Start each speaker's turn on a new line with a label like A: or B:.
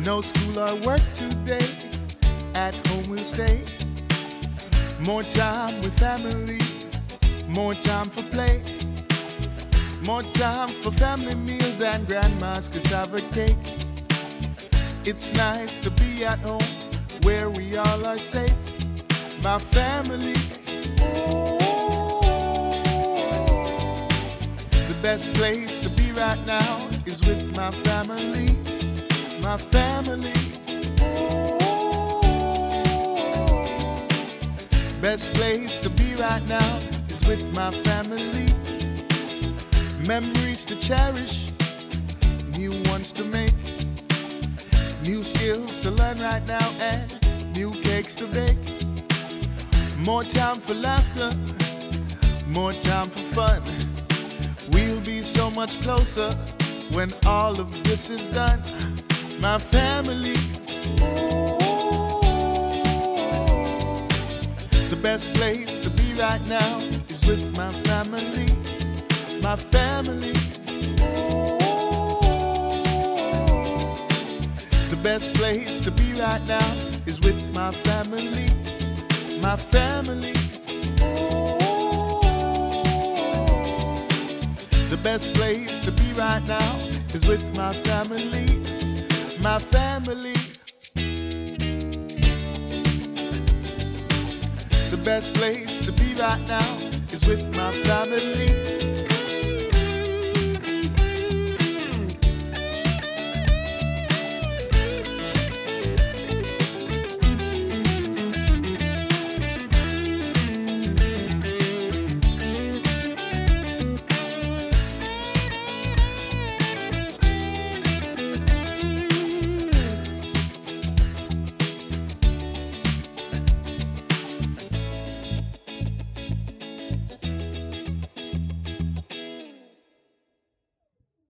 A: No school or work today, at home we'll stay. More time with family, more time for play. More time for family meals and grandma's cassava cake. It's nice to be at home where we all are safe. My family, the best place to be right now is with my family. My family, best place to be right now is with my family. Memories to cherish, new ones to make, new skills to learn right now, and new cakes to bake. More time for laughter, more time for fun. We'll be so much closer when all of this is done. My family, the best place to be right now is with my family. My family, the best place to be right now is with my family. My family, the best place to be right now is with my family. My family, the best place to be right now is with my family.